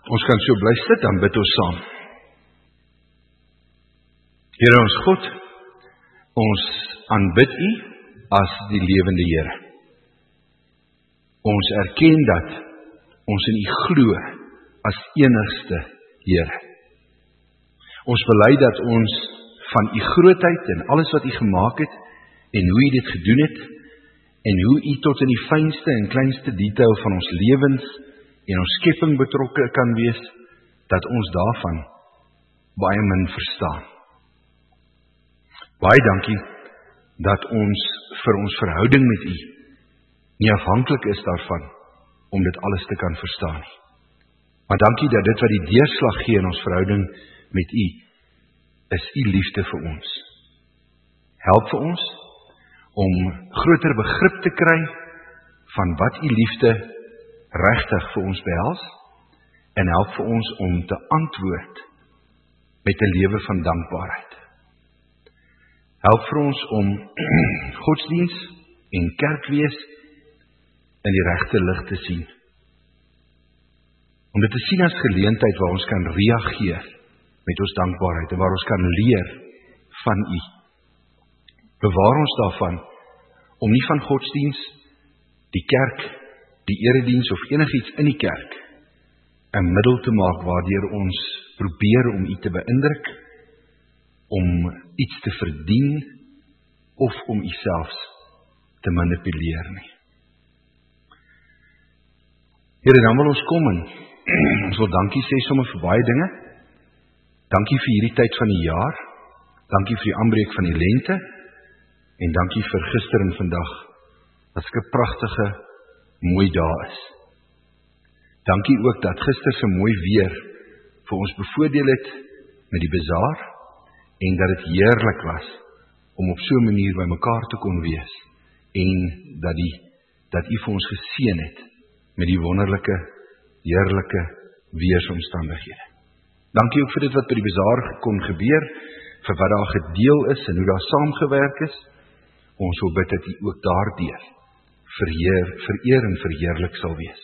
Ons kan so bly sit, dan bid ons saam. Here ons God, ons aanbid U as die lewende Here. Ons erken dat ons in U glo as enigste Here. Ons bely dat ons van U grootheid en alles wat U gemaak het en hoe U dit gedoen het en hoe U tot in die fynste en kleinste detail van ons lewens en ons skepping betrokke kan wees, dat ons daarvan baie min verstaan. Baie dankie dat ons vir ons verhouding met U nie afhanklik is daarvan om dit alles te kan verstaan nie. Maar dankie dat dit wat die deurslag gee in ons verhouding met U, is U liefde vir ons. Help vir ons om groter begrip te kry van wat U liefde regtig vir ons behels, en help vir ons om te antwoord met 'n lewe van dankbaarheid. Help vir ons om godsdiens en kerkwees in die regte lig te sien. Om dit te sien as geleentheid waar ons kan reageer met ons dankbaarheid en waar ons kan leer van U. Bewaar ons daarvan om nie van godsdiens, die kerk, die erediens of enigiets in die kerk 'n middel te maak waardeur ons probeer om U te beïndruk, om iets te verdien of om U selfs te manipuleer nie. Here, dan wil ons kom en ons wil dankie sê sommer vir baie dinge. Dankie vir hierdie tyd van die jaar, dankie vir die aanbreek van die lente en dankie vir gister en vandag, wat 'n pragtige mooi dae is. Dankie ook dat gister se mooi weer vir ons bevoordeel het met die bazaar en dat dit heerlik was om op so 'n manier by mekaar te kon wees en dat U vir ons geseën het met die wonderlike, heerlike weersomstandighede. Dankie ook vir dit wat by die bazaar kon gebeur, vir wat daar gedeel is en hoe daar saamgewerk is. Ons wil bid dat U ook daardeur vereer en verheerlik sal wees.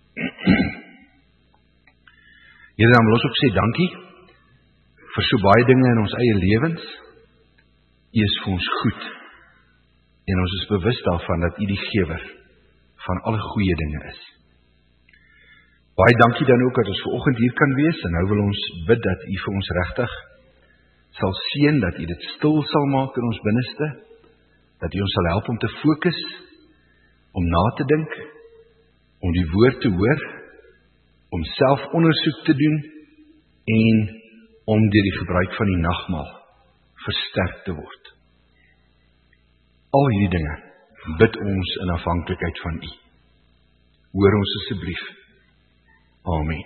Here, dan wil ons ook sê dankie vir so baie dinge in ons eie lewens. U is vir ons goed en ons is bewus daarvan dat U die gewer van alle goeie dinge is. Baie dankie dan ook dat ons vanoggend hier kan wees en nou wil ons bid dat U vir ons regtig sal seën, dat U dit stil sal maak in ons binneste, dat U ons sal help om te fokus, om na te dink, om die woord te hoor, om selfondersoek te doen en om deur die gebruik van die nagmaal versterk te word. Al hierdie dinge bid ons in afhanklikheid van U. Hoor ons asseblief. Amen.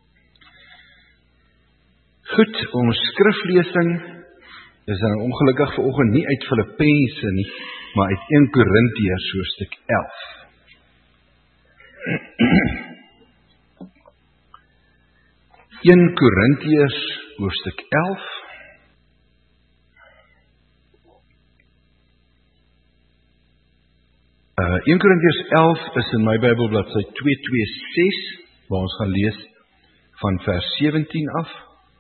Goed, ons skriflesing is dan ongelukkig vanoggend nie uit Filippense nie, maar uit 1 Korintiërs hoofstuk 11. 1 Korintiërs hoofstuk 11. Uh, 1 Korintiërs 11 is in my Bybel bladsy 226, waar ons gaan lees van vers 17 af.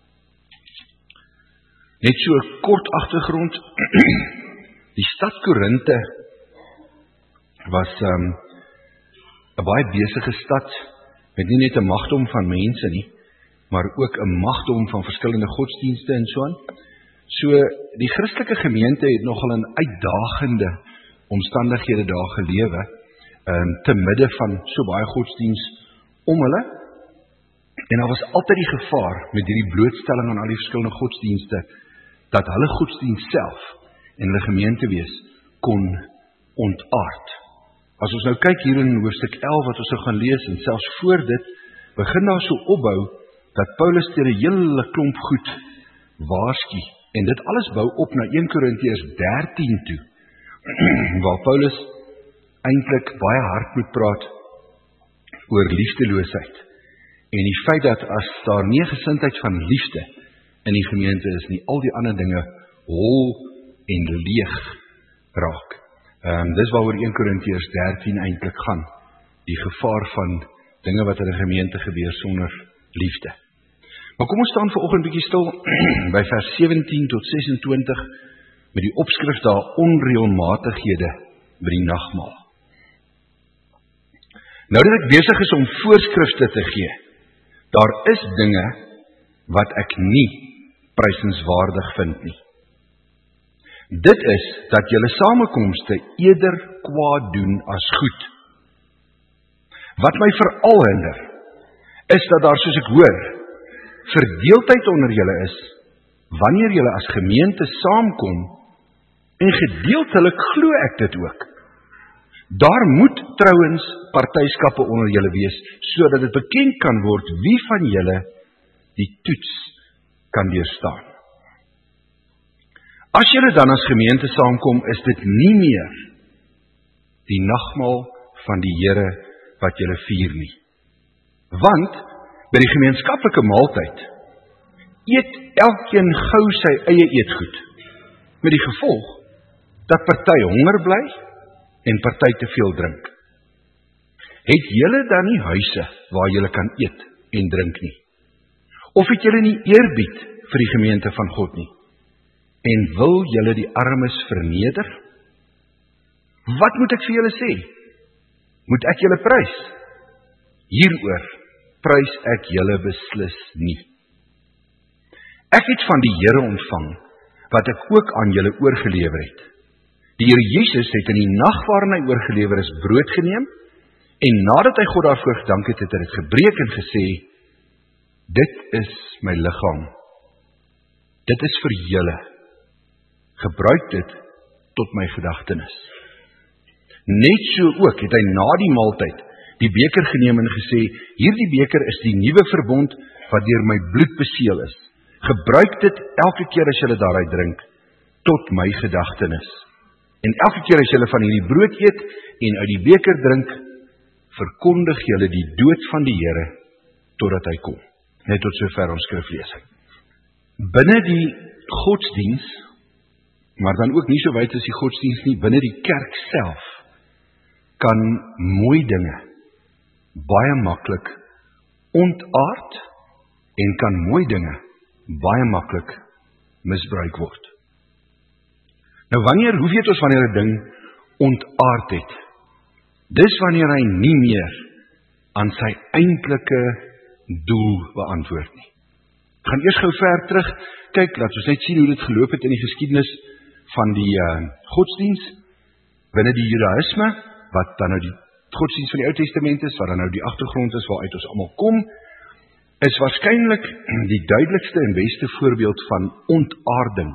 Net so 'n kort agtergrond. Die stad Korinte was 'n baie besige stad, met nie net 'n magdom van mense nie, maar ook 'n magdom van verskillende godsdienste en so aan. So, die Christelike gemeente het nogal in uitdagende omstandighede daar gelewe, te midde van so baie godsdiens om hulle. En daar was altyd die gevaar met hierdie blootstelling aan al die verskillende godsdienste, dat hulle godsdienst self en hulle gemeentewees kon ontaard. As ons nou kyk hier in hoofstuk 11 wat ons nou gaan lees, en selfs voor dit, begin daar so opbou, dat Paulus teen 'n hele klomp goed waarsku, en dit alles bou op na 1 Korintiërs 13 toe, waar Paulus eintlik baie hard moet praat oor liefdeloosheid, en die feit dat as daar nie gesindheid van liefde in die gemeente is nie, al die ander dinge hol en leeg raak. Dis waaroor 1 Korintiërs 13 eintlik gaan. Die gevaar van dinge wat in 'n gemeente gebeur sonder liefde. Maar kom ons staan vanoggend bietjie stil by vers 17 tot 26 met die opskrif daar onreëlmatighede by die nagmaal. Nou dat ek besig is om voorskrifte te gee, daar is dinge wat ek nie prysenswaardig vind nie. Dit is dat julle samekomste eerder kwaad doen as goed. Wat my veral hinder, is dat daar, soos ek hoor, verdeeldheid onder julle is, wanneer julle as gemeente saamkom, en gedeeltelik glo ek dit ook. Daar moet trouens partyskappe onder julle wees, sodat dit bekend kan word wie van julle die toets kan deurstaan. As julle dan as gemeente saamkom, is dit nie meer die nagmaal van die Here wat julle vier nie. Want by die gemeenskaplike maaltyd eet elkeen gou sy eie eetgoed, met die gevolg dat party honger bly en party te veel drink. Het julle dan nie huise waar julle kan eet en drink nie? Of het julle nie eerbied vir die gemeente van God nie? En wil julle die armes verneder? Wat moet ek vir julle sê? Moet ek julle prys? Hieroor prys ek julle beslis nie. Ek het van die Here ontvang, wat ek ook aan julle oorgelewer het. Die Here Jesus het in die nag waarin hy oorgelewer is, brood geneem, en nadat hy God daarvoor gedank het, het hy dit gebreek en gesê, dit is my liggaam. Dit is vir julle. Gebruik dit tot my gedagtenis. Net so ook het hy na die maaltyd die beker geneem en gesê, hierdie beker is die nuwe verbond wat deur my bloed beseël is. Gebruik dit elke keer as julle daaruit drink, tot my gedagtenis. En elke keer as julle van hierdie brood eet en uit die beker drink, verkondig julle die dood van die Here totdat hy kom. Net tot sover ons skriflesing. Binne die godsdiens, maar dan ook nie so wyd as die godsdiens nie, binne die kerk self, kan mooi dinge baie maklik ontaard en kan mooi dinge baie maklik misbruik word. Nou hoe weet ons wanneer 'n ding ontaard het? Dis wanneer hy nie meer aan sy eintlike doel beantwoord nie. Ek gaan eers gou ver terug kyk, laat ons net sien hoe dit geloop het in die geskiedenis van die godsdiens binne die Judaïsme, wat dan nou die godsdiens van die Ou Testament is, wat dan nou die agtergrond is waaruit ons almal kom, is waarskynlik die duidelikste en beste voorbeeld van ontaarding,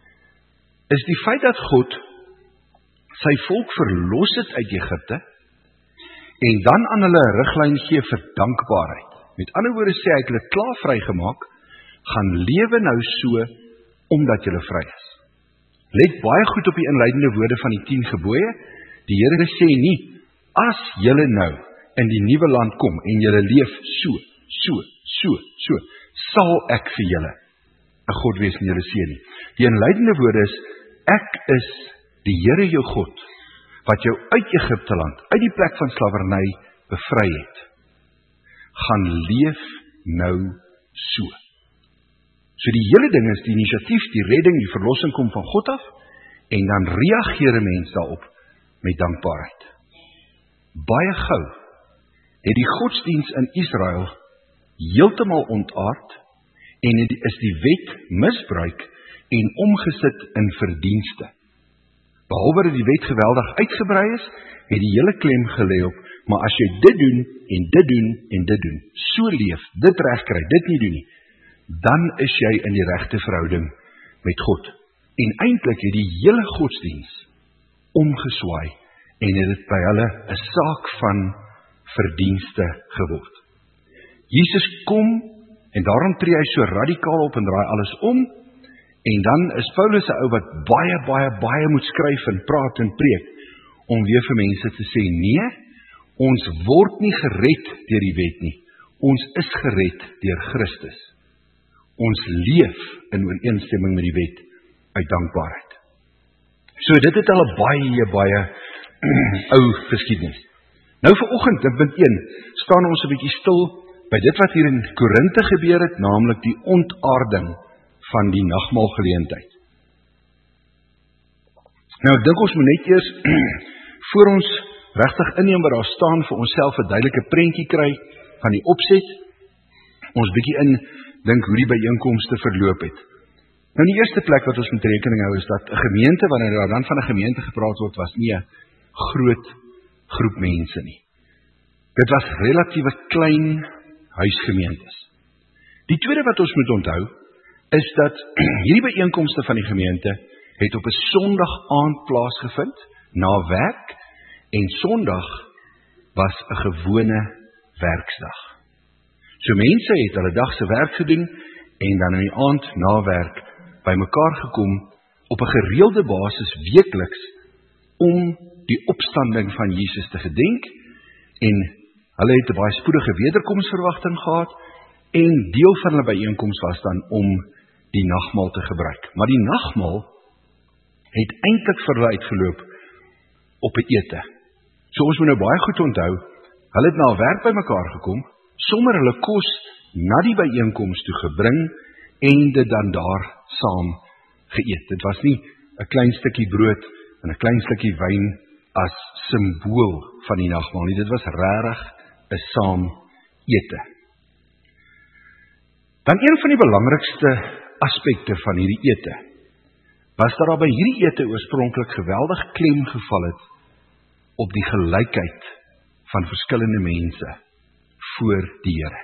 is die feit dat God sy volk verlos het uit Egipte, en dan aan hulle 'n riglyn gee vir dankbaarheid. Met ander woorde sê hy het hulle klaar vrygemaak, gaan lewe nou so, omdat julle vry is. Let baie goed op die inleidende woorde van die 10 gebooie. Die Here sê nie, as julle nou in die nuwe land kom, en julle leef so, sal ek vir julle 'n God wees en julle seën nie. Die inleidende woorde is, ek is die Here jou God, wat jou uit Egipte land, uit die plek van slawerny bevry het. Gaan leef nou so. So die hele ding is die inisiatief, die redding, die verlossing kom van God af, en dan reageer 'n mens daarop met dankbaarheid. Baie gou het die godsdiens in Israel heeltemal ontaard, en is die wet misbruik en omgesit in verdienste. Behalwe dat die wet geweldig uitgebrei is, het die hele klem gelê op, maar as jy dit doen, en dit doen, en dit doen, so leef, dit regkry, dit nie doen nie, dan is jy in die regte verhouding met God. En eintlik het die hele godsdiens omgeswaai, en het dit by hulle 'n saak van verdienste geword. Jesus kom, en daarom tree hy so radikaal op en draai alles om, en dan is Paulus 'n ou wat baie moet skryf en praat en preek, om weer vir mense te sê, nee, ons word nie gered deur die wet nie, ons is gered deur Christus. Ons leef in ooreenstemming met die wet, uit dankbaarheid. So dit het al 'n baie ou geskiedenis. Nou vanoggend, in punt 1, staan ons 'n bietjie stil by dit wat hier in Korinthe gebeur het, naamlik die ontaarding van die nagmaalgeleentheid. Nou, ek dink ons moet net eers, voor ons regtig inneem wat daar staan, vir onsself 'n duidelike prentjie kry van die opset, ons bietjie dink hoe die byeenkomste verloop het. Nou, die eerste plek wat ons moet rekening hou is dat 'n gemeente, wanneer daar dan van 'n gemeente gepraat word, was nie 'n groot groep mense nie. Dit was relatiewe klein huisgemeentes. Die tweede wat ons moet onthou, is dat hierdie byeenkomste van die gemeente het op 'n Sondag aand plaasgevind, na werk, en Sondag was 'n gewone werksdag. So mense het hulle dag se werk gedoen, en dan in die aand na werk bymekaar gekom op 'n gereelde basis weekliks om die opstanding van Jesus te gedenk, en hulle het 'n baie spoedige wederkomsverwagting gehad, en deel van hulle byeenkoms was dan om die nagmaal te gebruik. Maar die nagmaal het eintlik vir hulle uitgeloop op 'n ete. So ons moet nou baie goed onthou, hulle het na werk bymekaar gekom, sommer hulle kos na die byeenkoms toe gebring, en dit dan daar saam geëet. Dit was nie 'n klein stukkie brood en 'n klein stukkie wyn as simbool van die nagmaal nie. Dit was regtig 'n saam ete. Dan een van die belangrikste aspekte van hierdie ete was dat daar by hierdie ete oorspronklik geweldig klem geval het op die gelykheid van verskillende mense voor die Here.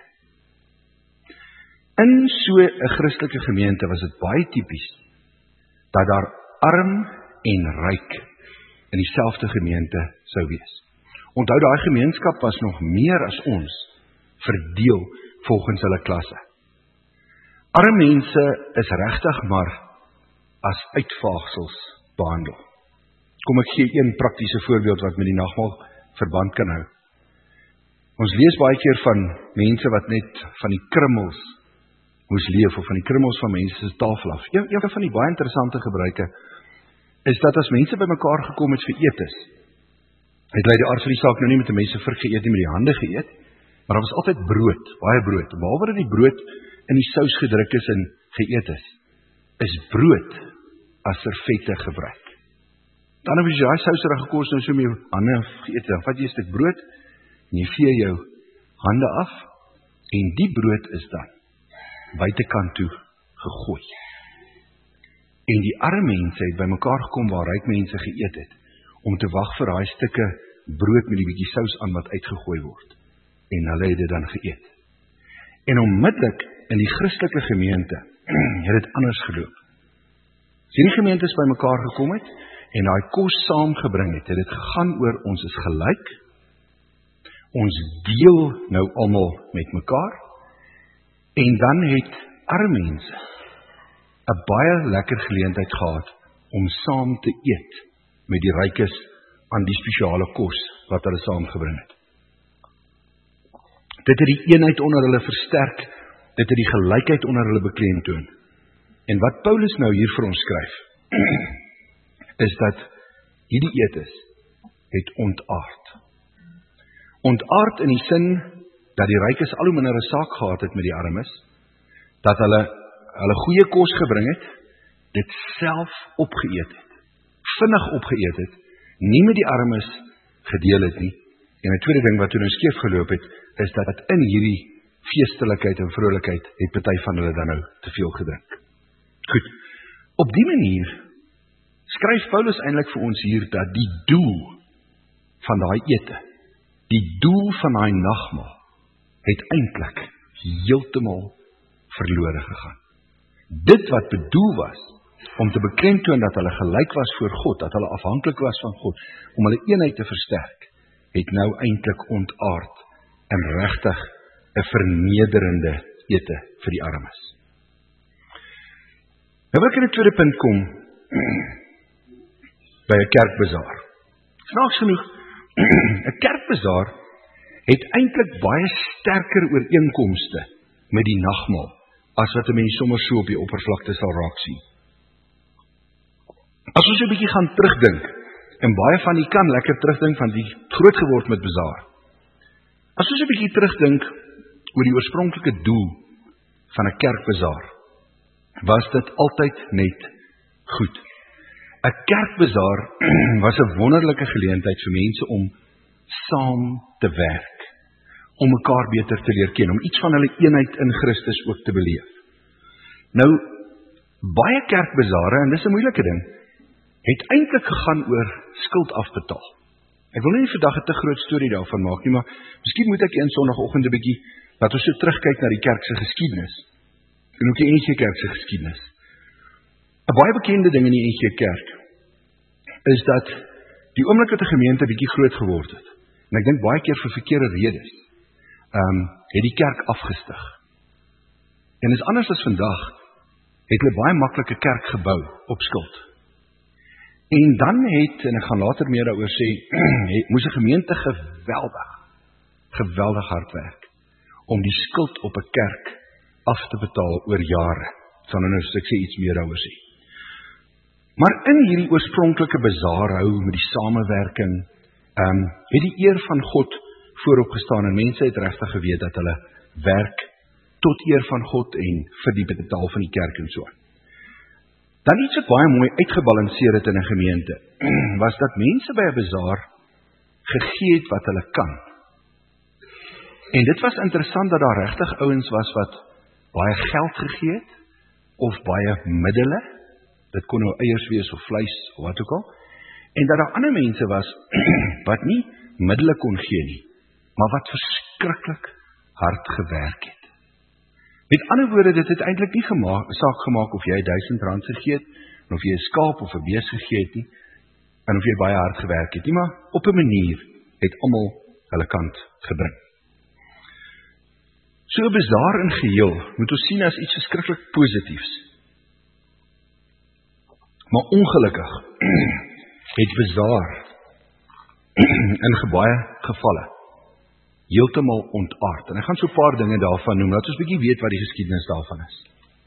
In so 'n Christelike gemeente was dit baie tipies dat daar arm en ryk in dieselfde gemeente sou wees. Onthou, daai gemeenskap was nog meer as ons verdeel volgens hulle klasse. Arme mense is regtig maar as uitvaagsels behandel. Kom ek gee een praktiese voorbeeld wat met die nagmaal verband kan hou. Ons lees baie keer van mense wat net van die krummels moes leef, of van die krummels van mense se tafel af. Een van die baie interessante gebruike is dat as mense bymekaar gekom het vir etes, het hulle die aard van die saak nou nie met die mense vir geëet nie, met die hande geëet, maar daar was altyd brood, baie brood. Behalwe dat die brood in die sous gedruk is en geëet is brood as servette gebruik. Dan as jy daai sous reg gekos nou so met jou hande geëet, dan vat jy 'n stuk brood en jy vee jou hande af, en die brood is dan buitekant toe gegooi. En die arme mense het bymekaar gekom waar ryk mense geëet het, om te wag vir daai stukke brood met die bietjie sous aan wat uitgegooi word. En hulle het dit dan geëet. En onmiddellik in die Christelike gemeente het dit anders geloop. As hierdie gemeentes bymekaar gekom het en daai kos saamgebring het, het dit gegaan oor ons is gelyk, ons deel nou almal met mekaar, en dan het arme mense 'n baie lekker geleentheid gehad om saam te eet met die rykes aan die spesiale kos wat hulle saamgebring het. Dit het die eenheid onder hulle versterk, dit het die gelykheid onder hulle beklemtoon. En wat Paulus nou hier vir ons skryf, is dat hierdie etes het ontaard. Ontaard in die sin dat die rykes al hoe minder 'n saak gehad het met die armes, dat hulle goeie kos gebring het, dit self opgeëet het, vinnig opgeëet het, nie met die armes gedeel het nie. En 'n tweede ding wat toe nou skeef geloop het, is dat in hierdie feestelikheid en vrolikheid het party van hulle dan nou te veel gedrink. Goed, op die manier skryf Paulus eintlik vir ons hier dat die doel van daai ete, die doel van daai nagmaal, het eintlik heeltemal verlore gegaan. Dit wat bedoel was om te beklemtoon dat hulle gelyk was voor God, dat hulle afhanklik was van God, om hulle eenheid te versterk, het nou eintlik ontaard en regtig 'n vernederende ete vir die armes. Nou wil ek in 'n tweede punt kom by 'n kerkbazaar. Snaaks genoeg, 'n kerkbazaar het eintlik baie sterker ooreenkomste met die nagmaal as wat 'n mens sommer so op die oppervlakte sal raak sien. As ons 'n bietjie gaan terugdink, en baie van die kan lekker terugdink van die groot geword met bazaar. As ons 'n bietjie terugdink, oor die oorspronklike doel van 'n kerkbazaar, was dit altyd net goed. 'n Kerkbazaar was 'n wonderlike geleentheid vir mense om saam te werk, om mekaar beter te leer ken, om iets van hulle eenheid in Christus ook te beleef. Nou, baie kerkbazaare, en dis 'n moeilike ding, het eintlik gegaan oor skuld afbetaal. Ek wil nie vandag 'n te groot storie daarvan maak nie, maar miskien moet ek een Sondagoggend 'n bietjie laat ons so terugkyk na die kerk se geskiedenis en ook die NG Kerk se geskiedenis. 'n Baie bekende ding in die NG Kerk is dat die oomblik dat 'n gemeente bietjie groot geword het, en ek dink baie keer vir verkeerde redes, het die kerk afgestig. En is anders as vandag, het hulle baie maklike kerk gebou op skuld. En dan en ek gaan later meer daaroor sê, moes 'n gemeente geweldig hard werk om die skuld op 'n kerk af te betaal oor jare. Sal nou as ek sê iets meer daaroor sê. Maar in hierdie oorspronklike bazaar hou met die samewerking, het die eer van God voorop gestaan en mense het regtig geweet dat hulle werk tot eer van God en vir die betaal van die kerk en so. Dan iets wat baie mooi uitgebalanseer het in 'n gemeente, was dat mense by 'n bazaar gegee het wat hulle kan. En dit was interessant dat daar regtig ouens was wat baie geld gegee het, of baie middele, dit kon nou eiers wees of vleis of wat ook al, en dat daar ander mense was wat nie middele kon gee nie, maar wat verskriklik hard gewerk het. Met ander woorde, dit het eintlik nie saak gemaak of jy R1000 gegee het, en of jy 'n skaap of 'n bees gegee het nie, en of jy baie hard gewerk het nie, maar op 'n manier het almal hulle kant gebring. So 'n bazaar in geheel moet ons sien as iets verskriklik positiefs. Maar ongelukkig het bazaar in baie gevalle heeltemal ontaard. En ek gaan so 'n paar dinge daarvan noem, laat ons 'n bietjie weet wat die geskiedenis daarvan is.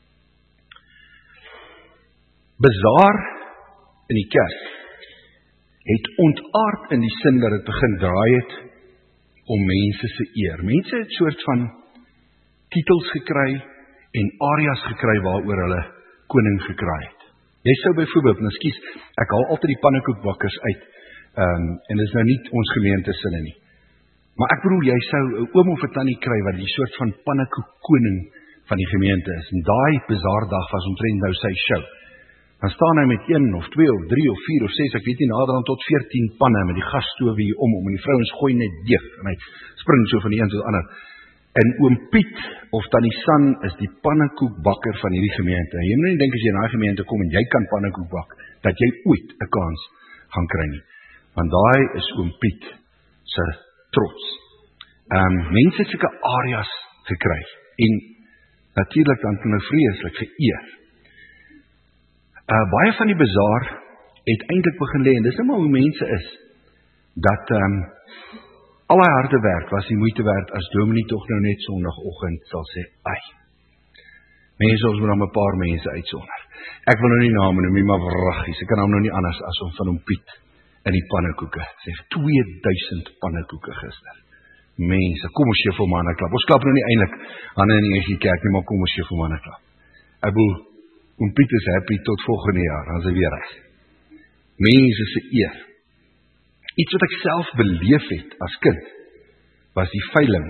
Bazaar in die kerk het ontaard in die sin dat dit begin draai het om mense se eer. Mense het soort van titels gekry en areas gekry waaroor hulle koning gekraai het. Jy sou byvoorbeeld, nou skus, ek haal altyd die pannekoekbakkers uit, en dis nou nie ons gemeente sinne nie. Maar ek bedoel, jy sou 'n oom of 'n tannie kry wat die soort van pannekoekkoning van die gemeente is. En daai bazaardag was omtrent nou sy show. Dan staan hy met 1 of 2 of 3 of 4 of 6, ek weet nie, naderhand tot 14 panne met die gasstoof hier om, en die vrouens gooi net deeg, en hy spring so van die een tot die ander. En oom Piet of tannie San is die pannekoekbakker van hierdie gemeente. Jy moet nie dink as jy in daai gemeente kom en jy kan pannekoek bak, dat jy ooit 'n kans gaan kry nie. Want daai is oom Piet se trots. Mense het sulke areas gekry en natuurlik dan hulle vreeslik geëer. Baie van die bazaar het eintlik begin lê, en dis nou maar hoe mense is, dat al die harde werk was die moeite werd as dominee tog nou net Sondagoggend sal sê, ai, mense, ons moet dan 'n paar mense uitsonder. Ek wil nou nie name noem nie, maar wraggies, ek kan hom nou nie anders as om van hom Piet in die pannekoeke, sê 2000 pannekoeke gister. Mense, kom ons gee vir hom 'n klap. Ons klap nou nie eintlik aan in die NG Kerk nie, maar kom ons gee vir hom 'n klap. Ek bedoel, oom Piet is happy tot volgende jaar, dan is hy weer reg. Mense se eer. Iets wat ek self beleef het as kind, was die veiling.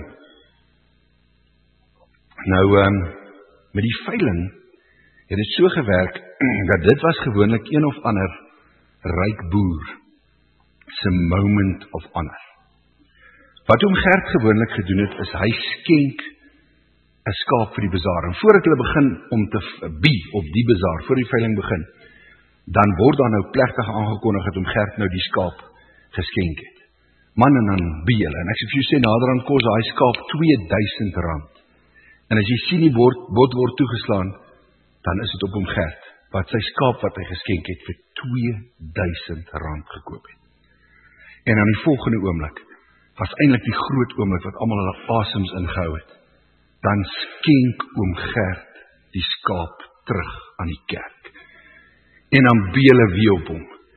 Nou, met die veiling het dit so gewerk, dat dit was gewoonlik een of ander ryk boer se moment of honor. Wat oom Gert gewoonlik gedoen het, is hy skenk 'n skaap vir die bazaar. En voordat hulle begin om te bie op die bazaar, voor die veiling begin, dan word daar nou plegtig aangekondig dat oom Gert nou die skaap geskenk het. Man, en dan bie hulle. En ek sê vir jou sê, naderhand kos daai skaap R2000. En as jy sien die bot word toegeslaan, dan is dit op oom Gert, wat sy skaap wat hy geskenk het, vir R2000 gekoop het. En aan die volgende oomblik, was eintlik die groot oomblik, wat almal hulle asems ingehou het. Dan skenk oom Gert die skaap terug aan die kerk. En dan bie hulle weer op hom.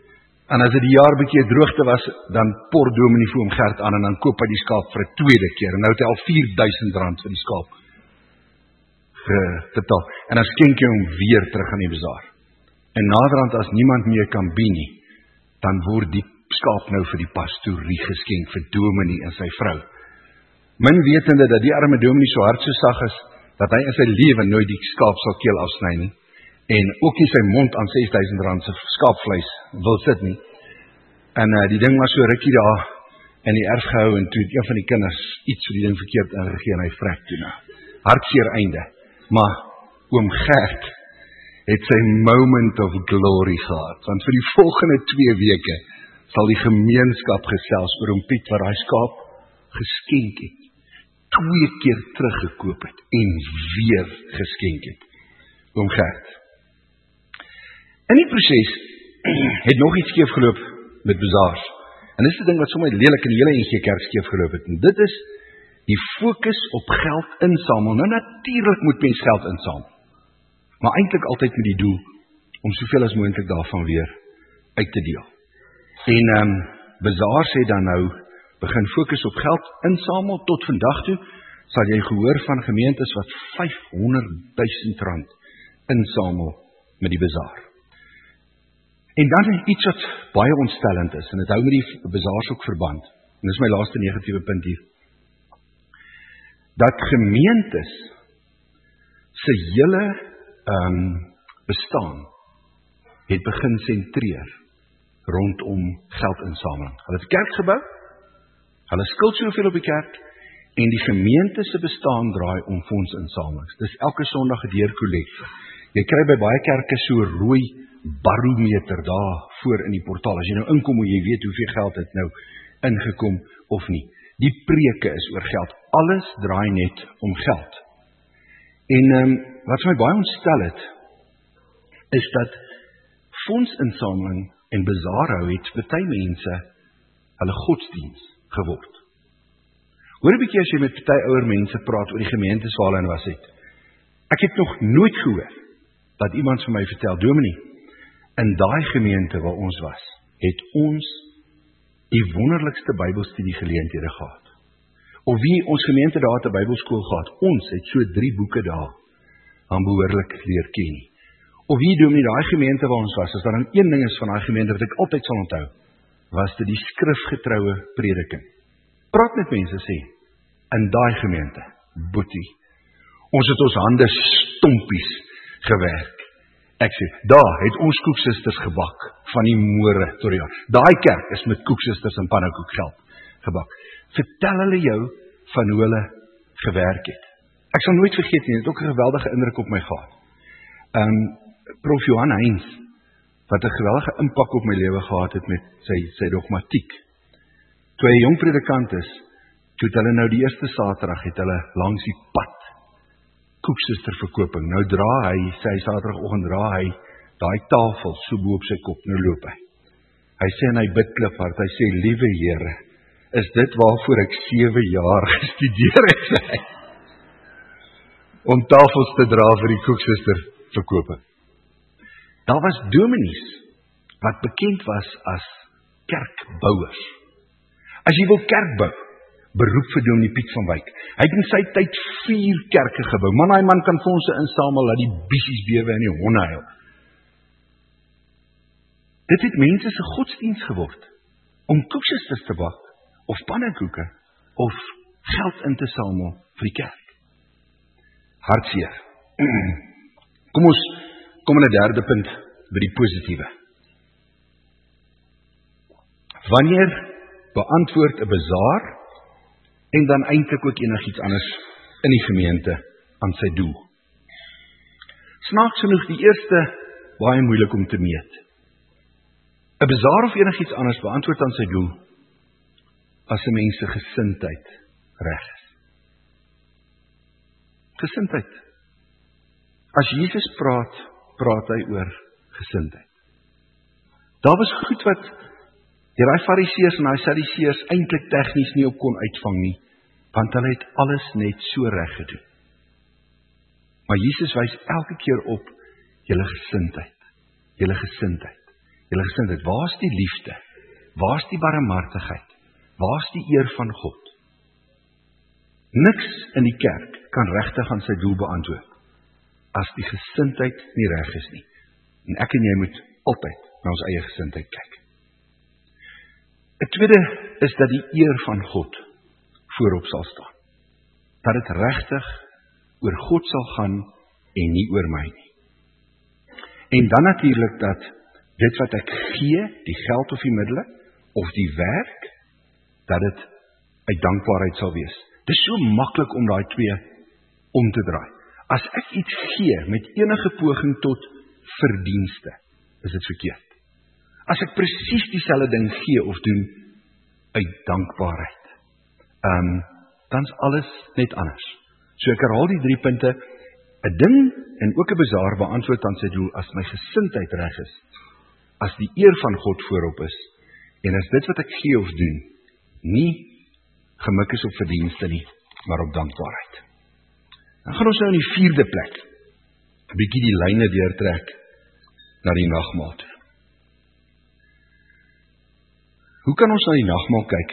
En as dit die jaar bietjie droogte was, dan por dominee vir hom Gert aan en dan koop hy die skaap vir 'n tweede keer. En nou het hy al R4.000 vir die skaap betaal. En dan skenk hy hom weer terug aan die bazaar. En naderhand as niemand meer kan bie nie, dan word die skaap nou vir die pastorie geskenk vir dominee en sy vrou. Min wetende dat die arme dominee so hard so sag is, dat hy in sy lewe nooit die skaap sal keel afsny nie, en ook nie sy mond aan R6.000 se skaapvleis wil sit nie. En die ding was so rukkie daar in die erf gehou, en toe het een van die kinders iets vir die ding verkeerd ingegee, en hy vrek toe nou. Hartseer einde. Maar oom Gert het sy moment of glory gehad, want vir die volgende 2 weke sal die gemeenskap gesels oor oom Piet wat daai skaap geskenk het, 2 keer teruggekoop het en weer geskenk het. Oom Gert. In die proses het nog iets skeef geloop met bazaars. En dis die ding wat sommer lelik in die hele NG Kerk skeef geloop het. En dit is die fokus op geld insamel. Nou natuurlik moet mens geld insamel. Maar eintlik altyd met die doel om soveel as moontlik daarvan weer uit te deel. En bazaars het dan nou begin fokus op geld insamel. Tot vandag toe sal jy gehoor van gemeentes wat R500.000 insamel met die bazaar. En dan iets wat baie ontstellend is, en dit hou met die bazaars ook verband, en dis my laaste negatiewe punt hier, dat gemeentes se hele bestaan het begin sentreer rondom geldinsameling. Hulle het 'n kerk gebou, hulle skuld soveel op die kerk, en die gemeente se bestaan draai om fondsinsamelings. Dis elke Sondag 'n deurkollekte. Jy kry by baie kerke so rooi barometer daar voor in die portaal. As jy nou inkom, moet jy weet hoeveel geld het nou ingekom of nie. Die preke is oor geld. Alles draai net om geld. En wat my baie ontstel het, is dat fondsinsameling en bazaarhou het baie mense hulle godsdiens geword. Hoor 'n bietjie as jy met baie ouer mense praat oor die gemeentes waar hulle in was het. Ek het nog nooit gehoor dat iemand vir my vertel, dominee, in daai gemeente waar ons was, het ons die wonderlikste Bybelstudie geleenthede gehad. Of wie ons gemeente daar het 'n Bybelskool gehad, ons het so 3 boeke daar aan behoorlik leer ken nie. Of wie dominee, daai gemeente waar ons was, as daar dan een ding is van daai gemeente wat ek altyd sal onthou, was dit die skrifgetroue prediking. Praat met mense, sê, in daai gemeente, boetie, ons het ons hande stompies gewerk. Ek sê, daar het ons koeksisters gebak, van die môre tot die jaar. Daai kerk is met koeksisters en pannekoekgeld gebak. Vertel hulle jou van hoe hulle gewerk het. Ek sal nooit vergeet nie, het ook 'n geweldige indruk op my gehad. Prof. Johan Heinz, wat 'n geweldige impak op my lewe gehad het met sy dogmatiek. Toe hy 'n jong predikant is, toe het hulle nou die eerste Saterdag, het hulle langs die pad koeksister verkoping. Nou dra hy, sy Saterdagoggend dra hy daai tafel so bo op sy kop, nou loop hy. Hy sê en hy bid kliphard, hy sê, liewe Here, is dit waarvoor ek 7 jaar gestudeer het, om tafels te dra vir die koeksister verkoping. Daar was dominees wat bekend was as kerkbouers. As jy wil kerk bou, beroep vir dominee Piet van Wyk. Hy het in sy tyd 4 kerke gebou. Man, hy man kan fondse insamel, laat die bissies bewe en die honde huil. Dit het mense se godsdiens geword, om koeksisters te bak, of pannekoeke, of geld in te samel vir die kerk. Hartseer. Kom in 'n derde punt, by die positiewe. Wanneer beantwoord 'n bazaar, en dan eintlik ook enigiets anders in die gemeente aan sy doel. Snaaks genoeg die eerste baie moeilik om te meet. 'n Bazaar of enigiets anders beantwoord aan sy doel as 'n mens se gesindheid reg is. Gesindheid. As Jesus praat hy oor gesindheid. Daar was goed wat daai Fariseërs en daai Sadduseërs eintlik tegnies nie op kon uitvang nie, want hulle het alles net so reg gedoen. Maar Jesus wys elke keer op julle gesindheid. Julle gesindheid. Julle gesindheid, waar is die liefde? Waar is die barmhartigheid? Waar is die eer van God? Niks in die kerk kan regtig aan sy doel beantwoord, as die gesindheid nie reg is nie. En ek en jy moet altyd na ons eie gesindheid kyk. 'n tweede is dat die eer van God voorop sal staan. Dat dit regtig oor God sal gaan en nie oor my nie. En dan natuurlik dat dit wat ek gee, die geld of die middele, of die werk, dat dit uit dankbaarheid sal wees. Dit is so maklik om daai twee om te draai. As ek iets gee met enige poging tot verdienste, is dit verkeerd. As ek presies dieselfde ding gee of doen uit dankbaarheid, dan is alles net anders. So ek herhaal die 3 punte, 'n ding en ook 'n bazaar beantwoord aan sy doel as my gesindheid reg is, as die eer van God voorop is, en as dit wat ek gee of doen, nie gemik is op verdienste nie, maar op dankbaarheid. Dan gaan ons nou in die 4de plek 'n bietjie die lyne deurtrek na die nagmaal toe. Hoe kan ons na die nagmaal kyk?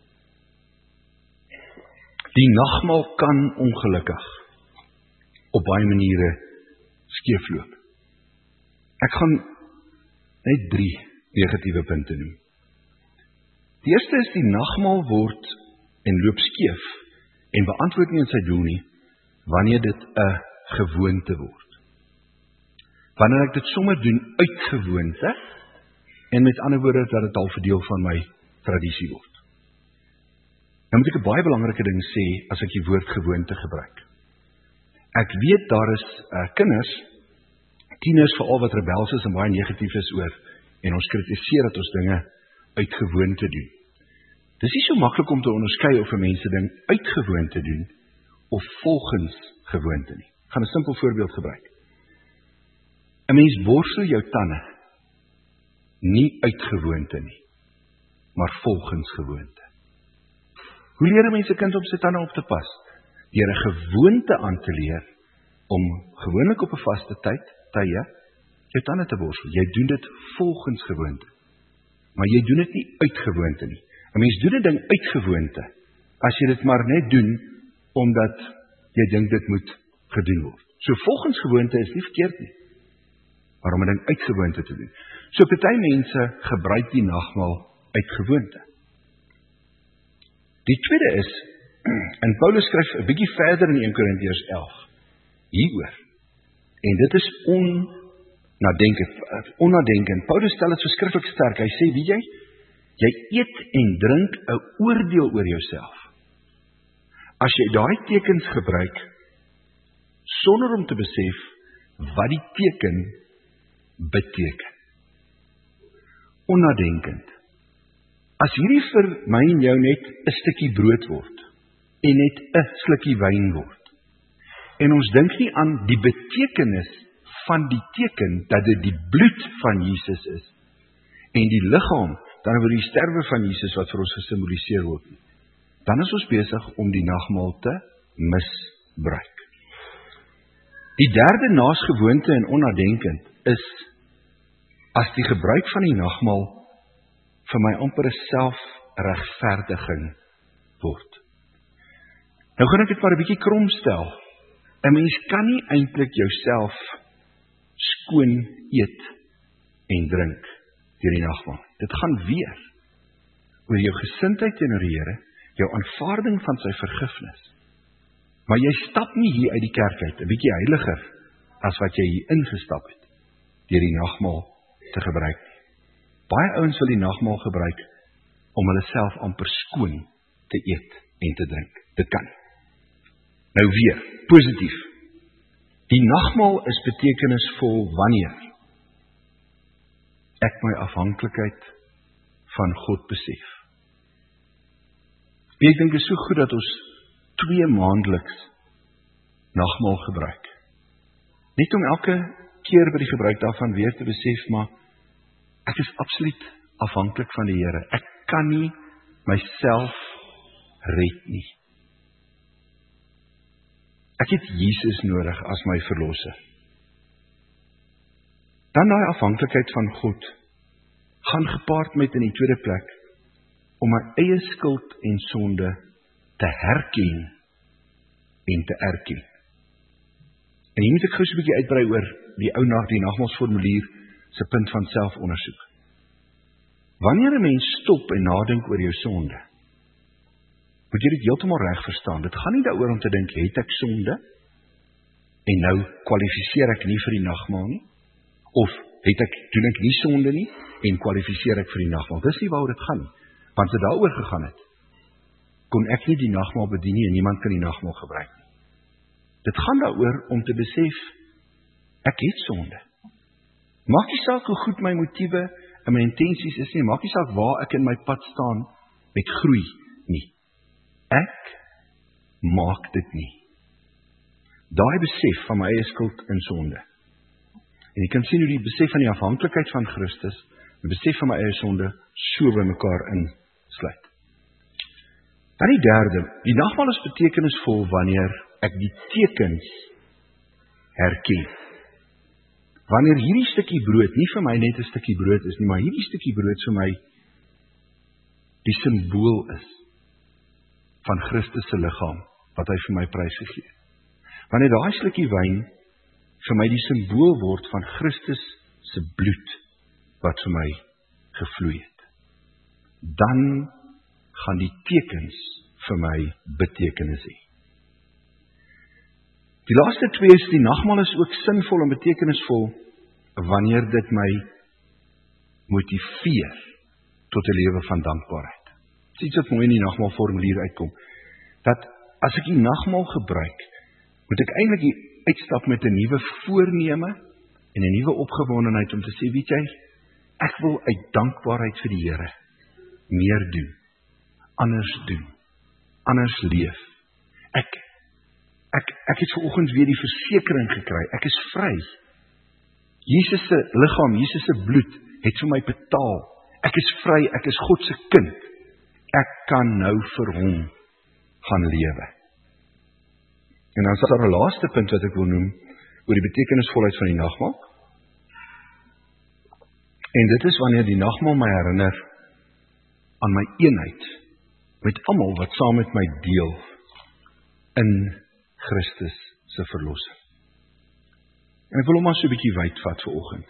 Die nagmaal kan ongelukkig op baie maniere skeefloop. Ek gaan net 3 negatiewe punte noem. Die eerste is die nagmaal word en loop skeef en beantwoord nie aan sy doel nie, wanneer dit 'n gewoonte word. Wanneer ek dit sommer doen uit gewoonte, en met ander woorde dat dit al 'n deel van my tradisie word. Nou moet ek 'n baie belangrike ding sê as ek die woord gewoonte gebruik. Ek weet daar is kinders, tieners veral wat rebels is en baie negatief is oor, en ons kritiseer dat ons dinge uit gewoonte doen. Dis nie so maklik om te onderskei of 'n mens 'n ding uit gewoonte doen of volgens gewoonte nie. Ek gaan 'n simpel voorbeeld gebruik. 'n Mens borsel jou tande nie uit gewoonte nie, maar volgens gewoonte. Hoe leer 'n mens 'n kind om sy tande op te pas? Deur 'n gewoonte aan te leer om gewoonlik op 'n vaste tye jou tande te borsel. Jy doen dit volgens gewoonte, maar jy doen dit nie uit gewoonte nie. 'n Mens doen 'n ding uit gewoonte as jy dit maar net doen omdat jy dink dit moet gedoen word. So volgens gewoonte is nie verkeerd nie, maar om 'n ding uit gewoonte te doen. So party mense gebruik die nagmaal uit gewoonte. Die tweede is, en Paulus skryf 'n bietjie verder in 1 Korintiërs 11 hieroor. En dit is onnadenkend. Paulus stel dit verskriklik sterk. Hy sê, weet jy eet en drink 'n oordeel oor jouself. As jy daai tekens gebruik sonder om te besef wat die teken beteken. Onnadenkend. As hierdie vir my en jou net 'n stukkie brood word en net 'n slukkie wyn word, en ons dink nie aan die betekenis van die teken dat dit die bloed van Jesus is en die liggaam, dan word die sterwe van Jesus wat vir ons gesimboliseer word, dan is ons besig om die nagmaal te misbruik. Die derde naas gewoonte en onnadenkend is as die gebruik van die nagmaal vir my amper 'n selfregverdiging word. Nou gaan ek dit maar 'n bietjie krom stel. 'n Mens kan nie eintlik jouself skoon eet en drink deur die nagmaal. Dit gaan weer oor jou gesindheid teenoor die Here, jou aanvaarding van sy vergifnis. Maar jy stap nie hier uit die kerk uit 'n bietjie heiliger as wat jy hier ingestap het deur die nagmaal te gebruik. Baie ouens wil die nagmaal gebruik om hulle self amper skoon te eet en te drink. Dit kan. Nou weer, positief. Die nagmaal is betekenisvol wanneer ek my afhanklikheid van God besef. Ek dink dit is so goed dat ons 2 maandeliks nagmaal gebruik. Net om elke keer by die gebruik daarvan weer te besef, maar ek is absoluut afhanklik van die Here. Ek kan nie myself red nie. Ek het Jesus nodig as my verlosser. Dan daai afhanklikheid van God gaan gepaard met in die tweede plek, om my eie skuld en sonde te herken en te erken. En hier moet ek gou so 'n bietjie uitbrei oor die nagmaalsformulier se punt van selfondersoek. Wanneer 'n mens stop en nadink oor jou sonde, moet jy dit heeltemal reg verstaan. Dit gaan nie daaroor om te dink, het ek sonde? En nou kwalifiseer ek nie vir die nagmaal nie? Of doen ek nie sonde nie en kwalifiseer ek vir die nagmaal? Dis nie waaroor dit gaan nie. Want as dit daaroor gegaan het, kon ek nie die nagmaal bedien nie en niemand kan die nagmaal gebruik nie. Dit gaan daaroor om te besef, ek het sonde. Maak nie saak hoe goed my motiewe en my intensies is nie, maak nie saak waar ek in my pad staan met groei nie. Ek maak dit nie. Daai besef van my eie skuld en sonde. En jy kan sien hoe die besef van die afhanklikheid van Christus, die besef van my eie sonde, so by mekaar insluit. Dan die derde, die nagmaal is betekenisvol wanneer ek die tekens herken. Wanneer hierdie stukkie brood nie vir my net 'n stukkie brood is nie, maar hierdie stukkie brood vir my die simbool is van Christus se liggaam, wat hy vir my prys gegee het. Wanneer daai slukkie wyn vir my die simbool word van Christus se bloed, wat vir my gevloei het, dan gaan die tekens vir my betekenis hê. Die laaste twee is, die nagmaal is ook sinvol en betekenisvol, wanneer dit my motiveer tot 'n lewe van dankbaarheid. Dit is iets wat mooi in die nagmaalformulier uitkom, dat as ek die nagmaal gebruik, moet ek eintlik uitstap met 'n nuwe voorneme en 'n nuwe opgewondenheid om te sê, weet jy, ek wil uit dankbaarheid vir die Here meer doen, anders leef. Ek het vanoggend weer die versekering gekry, ek is vry. Jesus se liggaam, Jesus se bloed het vir my betaal. Ek is vry, ek is God se kind. Ek kan nou vir hom gaan lewe. En dan is daar 'n laaste punt wat ek wil noem, oor die betekenisvolheid van die nagmaal. En dit is wanneer die nagmaal my herinner aan my eenheid met almal wat saam met my deel in Christus se verlossing. En ek wil hom maar so 'n bietjie wyd vat vanoggend.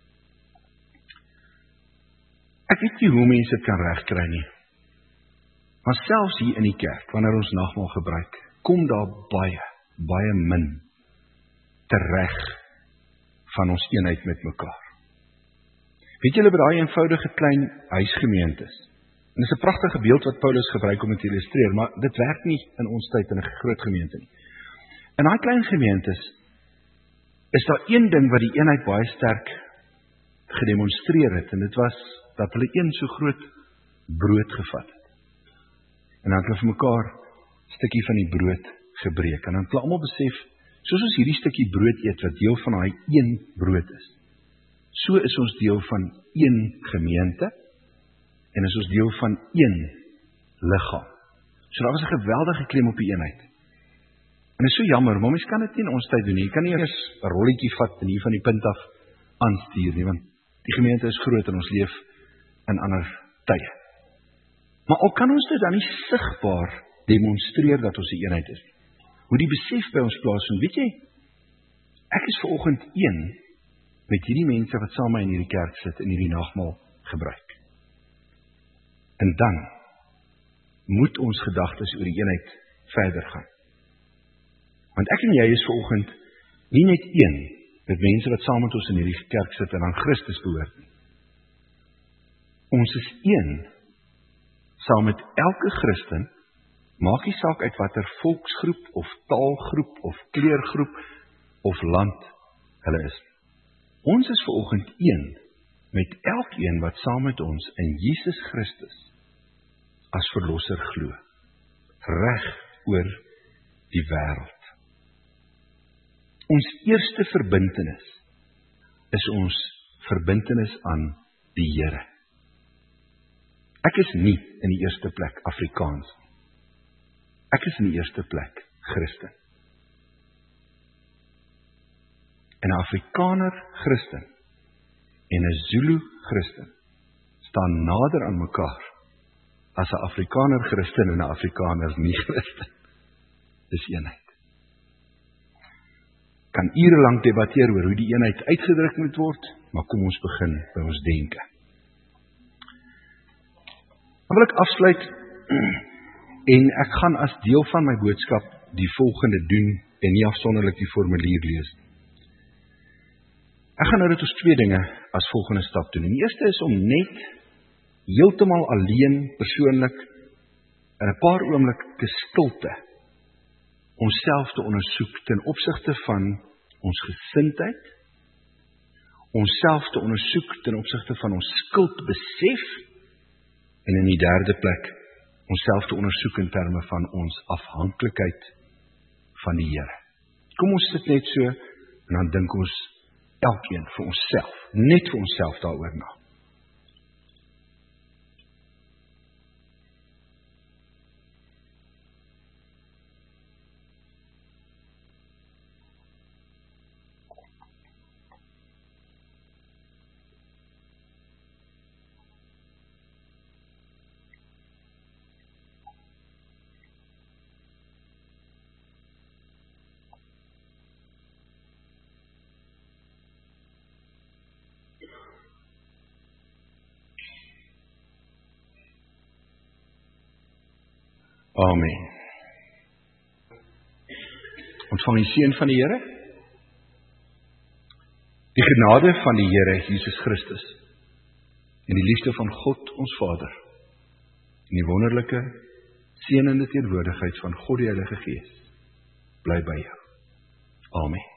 Ek weet nie hoe mense dit kan regkry nie. Maar selfs hier in die kerk, wanneer ons nagmaal gebruik, kom daar baie min tereg van ons eenheid met mekaar. Weet julle, by daai eenvoudige klein huisgemeentes, en dit is 'n pragtige beeld wat Paulus gebruik om dit te illustreer, maar dit werk nie in ons tyd in 'n groot gemeente nie. In daai klein gemeentes is daar een ding wat die eenheid baie sterk gedemonstreer het, en dit was dat hulle een so groot brood gevat het. En dan het hulle vir mekaar 'n stukkie van die brood gebreek, en dan het hulle almal besef, soos ons hierdie stukkie brood eet, wat deel van daai een brood is, so is ons deel van een gemeente, en is ons deel van een liggaam. So daar was 'n geweldige klem op die eenheid. En dit is so jammer, maar mens kan dit nie in ons tyd doen nie. Jy kan nie eers 'n rolletjie vat en hier van die punt af aanstuur nie, want die gemeente is groot en ons leef in ander tye. Maar al kan ons dit dan nie sigbaar demonstreer dat ons 'n eenheid is nie. Hoe die besef by ons plaasvind, weet jy, ek is vanoggend een met hierdie mense wat saam met my in hierdie kerk sit en hierdie nagmaal gebruik. En dan moet ons gedagtes oor die eenheid verder gaan. Want ek en jy is vanoggend nie net een met mense wat saam met ons in hierdie kerk sit en aan Christus behoort nie. Ons is een saam met elke Christen, maak nie saak uit watter volksgroep of taalgroep of kleurgroep of land hulle is. Ons is vanoggend een met elkeen wat saam met ons in Jesus Christus as verlosser glo, reg oor die wêreld. Ons eerste verbintenis is ons verbintenis aan die Here. Ek is nie in die eerste plek Afrikaans. Ek is in die eerste plek Christen. En 'n Afrikaner Christen en 'n Zulu Christen staan nader aan mekaar as 'n Afrikaner Christen en 'n Afrikaner nie Christen. Dis eenheid. Kan urelang debatteer oor hoe die eenheid uitgedruk moet word, maar kom ons begin by ons denke. Dan wil ek afsluit en ek gaan as deel van my boodskap die volgende doen en nie afsonderlik die formulier lees. Ek gaan nou dit ons twee dinge as volgende stap doen. En die eerste is om net heeltemal alleen, persoonlik, in 'n paar oomblikke stilte, onsself te ondersoek ten opsigte van ons gesindheid, onsself te ondersoek ten opsigte van ons skuldbesef, en in die derde plek, onsself te ondersoek in terme van ons afhanklikheid van die Here. Kom ons sit net so, en dan dink ons elkeen vir onsself, net vir onsself daaroor na. Amen. Ontvang die seën van die Here. Die genade van die Here Jesus Christus en die liefde van God ons Vader en die wonderlike seënende teenwoordigheid van God die Heilige Gees bly by jou. Amen.